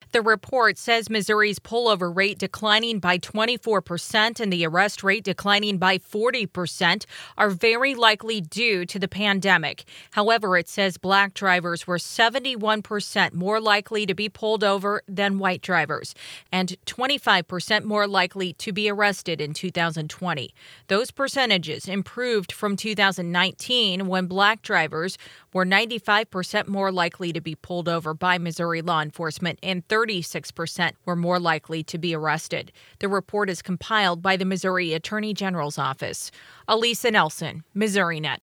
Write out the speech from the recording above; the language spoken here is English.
The report says Missouri's pullover rate declining by 24% and the arrest rate declining by 40% are very likely due to the pandemic. However, it says black drivers were 71% more likely to be pulled over than white drivers and 25% more likely to be arrested in 2020. Those percentages improved from 2019 when black drivers were 95% more likely to be pulled over by Missouri law enforcement and 36% were more likely to be arrested. The report is compiled by the Missouri Attorney General's office. Elisa Nelson, MissouriNet.